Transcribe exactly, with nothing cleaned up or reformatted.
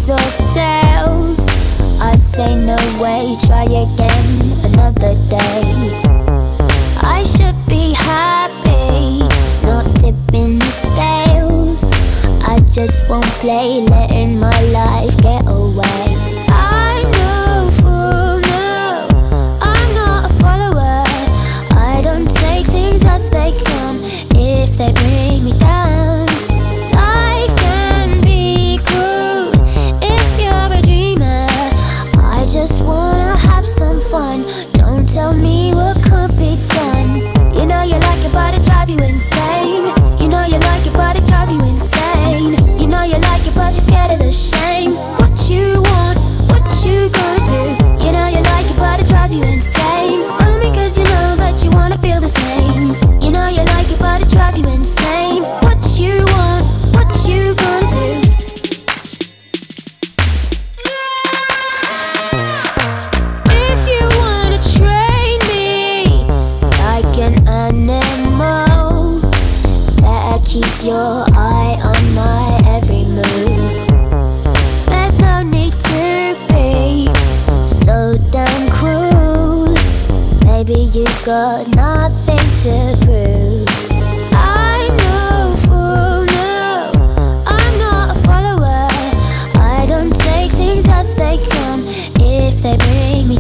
heads or tails. I say no way, try again another day. I should be happy, not tipping the scales. I just won't play, letting my life get away. I'm no fool, no, I'm not a follower. I don't take things as they come if they bring me down. Life can be cruel if you're a dreamer. I just wanna have some fun, don't tell me what could be done. You know you like it but it drives you insane. You know you like it but it drives you insane. You know you like it but you're scared of the shame. What you want, what you gonna do? You know you like it but it drives you insane. Follow me cause you know that you wanna feel the same. You know you like it but it drives you insane. What you want, what you gonna do? If you wanna train me like an animal, better keep your eye on my every move. There's no need to be so damn cruel. Maybe you got nothing to prove. I'm no fool, no, I'm not a follower. I don't take things as they come if they bring me